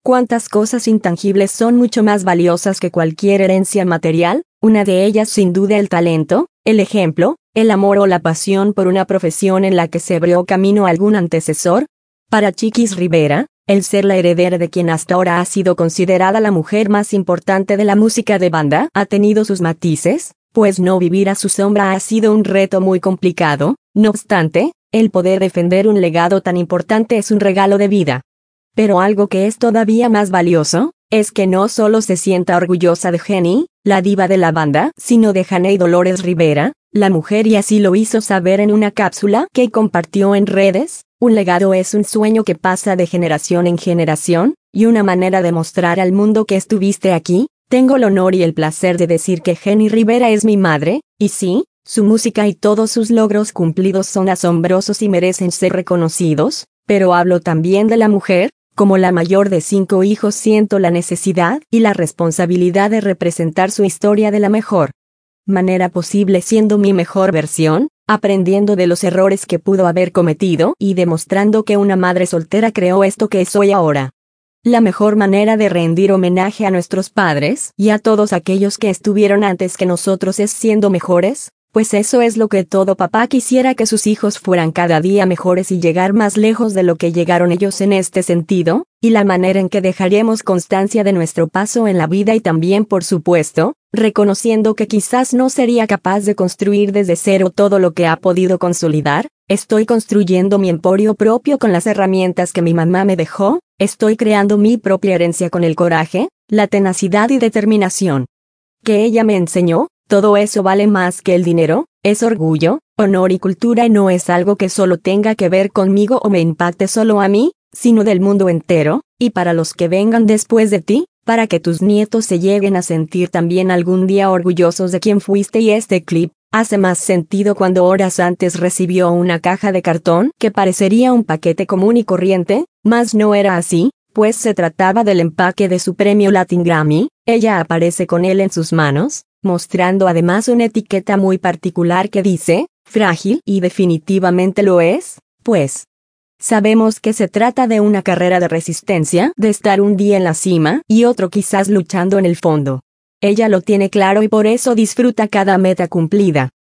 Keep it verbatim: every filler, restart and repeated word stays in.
¿Cuántas cosas intangibles son mucho más valiosas que cualquier herencia material? Una de ellas sin duda el talento, el ejemplo, el amor o la pasión por una profesión en la que se abrió camino a algún antecesor. Para Chiquis Rivera, el ser la heredera de quien hasta ahora ha sido considerada la mujer más importante de la música de banda ha tenido sus matices, pues no vivir a su sombra ha sido un reto muy complicado. No obstante, el poder defender un legado tan importante es un regalo de vida. Pero algo que es todavía más valioso, es que no solo se sienta orgullosa de Jenny, la diva de la banda, sino de Janey Dolores Rivera, la mujer, y así lo hizo saber en una cápsula que compartió en redes. Un legado es un sueño que pasa de generación en generación, y una manera de mostrar al mundo que estuviste aquí. Tengo el honor y el placer de decir que Jenny Rivera es mi madre, y sí, su música y todos sus logros cumplidos son asombrosos y merecen ser reconocidos, pero hablo también de la mujer. Como la mayor de cinco hijos siento la necesidad y la responsabilidad de representar su historia de la mejor manera posible, siendo mi mejor versión, aprendiendo de los errores que pudo haber cometido y demostrando que una madre soltera creó esto que soy ahora. La mejor manera de rendir homenaje a nuestros padres y a todos aquellos que estuvieron antes que nosotros es siendo mejores, pues eso es lo que todo papá quisiera, que sus hijos fueran cada día mejores y llegar más lejos de lo que llegaron ellos en este sentido, y la manera en que dejaremos constancia de nuestro paso en la vida, y también, por supuesto, reconociendo que quizás no sería capaz de construir desde cero todo lo que ha podido consolidar. Estoy construyendo mi emporio propio con las herramientas que mi mamá me dejó, estoy creando mi propia herencia con el coraje, la tenacidad y determinación que ella me enseñó. Todo eso vale más que el dinero, es orgullo, honor y cultura, y no es algo que solo tenga que ver conmigo o me impacte solo a mí, sino del mundo entero, y para los que vengan después de ti, para que tus nietos se lleguen a sentir también algún día orgullosos de quien fuiste. Y este clip hace más sentido cuando horas antes recibió una caja de cartón que parecería un paquete común y corriente, mas no era así, pues se trataba del empaque de su premio Latin Grammy. Ella aparece con él en sus manos, mostrando además una etiqueta muy particular que dice, frágil, y definitivamente lo es, pues sabemos que se trata de una carrera de resistencia, de estar un día en la cima y otro quizás luchando en el fondo. Ella lo tiene claro y por eso disfruta cada meta cumplida.